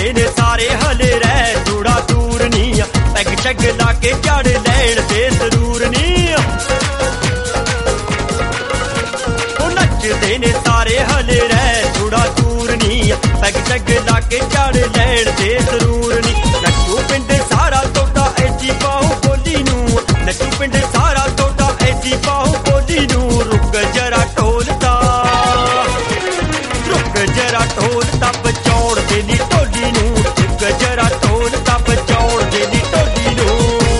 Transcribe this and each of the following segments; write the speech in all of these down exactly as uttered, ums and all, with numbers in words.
ਨੱਚਦੇ ਨੇ ਸਾਰੇ ਹਲੇ ਰਹਿ ਥੋੜਾ ਦੂਰ ਨੀ ਪੈਗ ਚੱਗ ਲਾ ਕੇ ਚੜ ਲੈਣ ਦੇ ਜ਼ਰੂਰ ਨੀ ਉਹ ਨੱਚਦੇ ਨੇ ਸਾਰੇ ਹਲੇ ਰਹਿ ਥੋੜਾ ਦੂਰ ਨੀ ਪੈਗ ਚੱਗ ਲਾ ਕੇ ਚੜ ਲੈਣ ਦੇ ਜ਼ਰੂਰ ਨੀ ਨੱਚੂ ਪਿੰਡ ਸਾਰਾ ਤੁਹਾਡਾ ਐਜੀ ਬਾਹੂ ਬੋਲੀ ਨੂੰ ਨੱਚੂ ਪਿੰਡ ਸਾਰਾ ਤੁਹਾਡਾ ਐਜੀ ਬਾਹੂ ਬੋਲੀ ਨੂੰ ਰੁਕ ਜਰਾ ਢੋਲਦਾ ਰੁਕ ਜਰਾ ਢੋਲਦਾ ਬਚਾਉਣ ਦੇ ਨੀ ਢੋਲੀ ਨੂੰ ਰੁਕ ਜਰਾ ਢੋਲਦਾ ਬਚਾਉਣ ਦੇ ਨੀ ਢੋਲੀ ਨੂੰ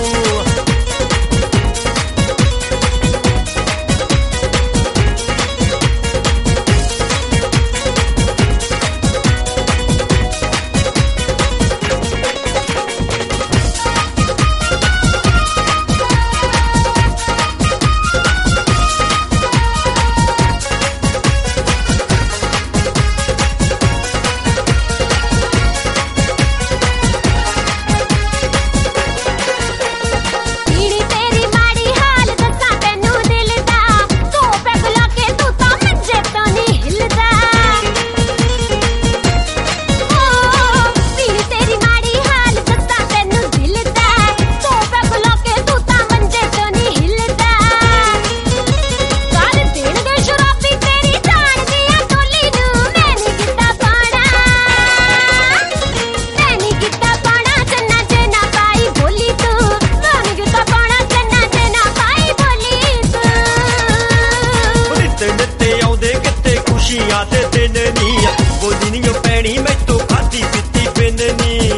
ਤੇ ਦਿਨ ਨੀ ਬੋਲੀ ਨੀ ਪੈਣੀ ਮੈਥੋਂ ਖਾਦੀ ਪੀਤੀ ਬਿਨ ਨੀ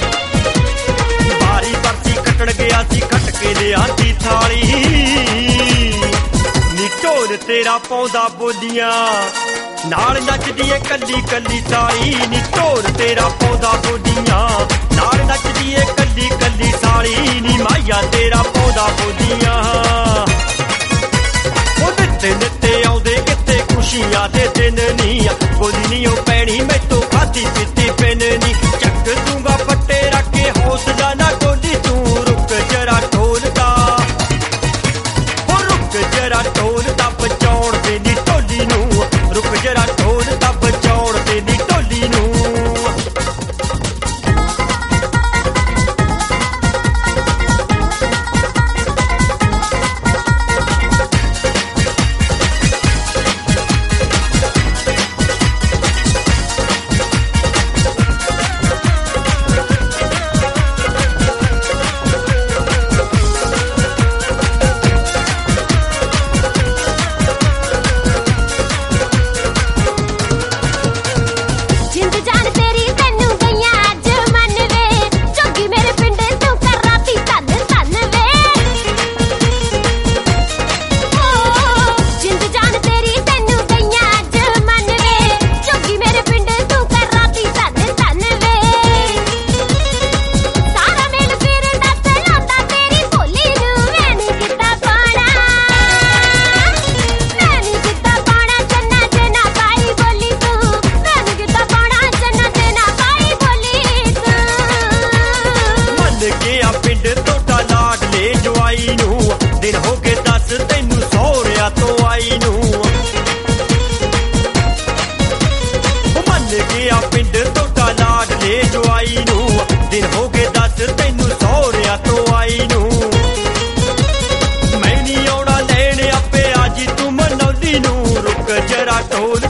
ਬਾਰੀ ਪਰਚੀ ਕੱਟਣ ਗਿਆ ਸੀ ਕੱਟ ਕੇ ਲਿਆਂਦੀ ਥਾਲੀ ਨੀ ਢੋਲ ਤੇਰਾ ਪਾਉਂਦਾ ਬੋਲੀਆਂ ਨਾਲ ਨੱਚਦੀ ਏ ਕੱਲੀ ਕੱਲੀ ਸਾਲੀ ਨੀ ਢੋਲ ਤੇਰਾ ਪਾਉਂਦਾ ਬੋਲੀਆਂ ਨਾਲ ਨੱਚਦੀ ਏ ਕੱਲੀ ਕੱਲੀ ਸਾਲੀ ਨੀ ਮਾਇਆ ਤੇਰਾ ਪਾਉਂਦਾ ਬੋਲੀਆਂ ਉਹ ਨਿੱਤੇ ਨਿੱਤੇ ਆਉਂਦੇ ਕਿੱਥੇ ਖੁਸ਼ੀਆਂ ਦੇ ਦਿਨ ਨੀ ਬੋਲੀ ਨੀ ਉਹ ਪੈਣੀ ਮੈਥੋਂ ਖਾਦੀ ਪੀਤੀ ਬਿਨ ਨੀ ਚੱਕ ਦੂੰਗਾ ਫੱਟੇ ਰੱਖ ਕੇ ਹੌਸਲਾ ਨਾ ਡੋਲੀ ਤੂੰ ਰੁਕ ਜਰਾ ਢੋਲਦਾ ਹੋ ਰੁਕ ਜਰਾ ਢੋਲਦਾ ਬਚਾਉਣ ਦੇ ਨੀ ਢੋਲੀ ਨੂੰ ਰੁਕ ਜਰਾ ਢੋਲਦਾ ਬਚਾਉਣ ਦੇ ਨੀ ਢੋਲੀ ਨੂੰ ਦਿਨ ਹੋ ਕੇ ਦੱਸ ਤੈਨੂੰ ਸਹੁਰਿਆਂ ਤੋਂ ਆਈ ਨੂੰ ਮੰਨ ਗਿਆ ਪਿੰਡ ਤੁਹਾਡਾ ਲਾਡਲੇ ਜਵਾਈ ਨੂੰ ਦਿਨ ਹੋ ਕੇ ਦੱਸ ਤੈਨੂੰ ਸਹੁਰਿਆਂ ਤੋਂ ਆਈ ਨੂੰ ਮੈਂ ਨਹੀਂ ਆਉਣਾ ਲੈਣ ਆਪੇ ਅੱਜ ਤੂੰ ਮਨੌਲੀ ਨੂੰ ਰੁਕ ਜਰਾ ਢੋਲ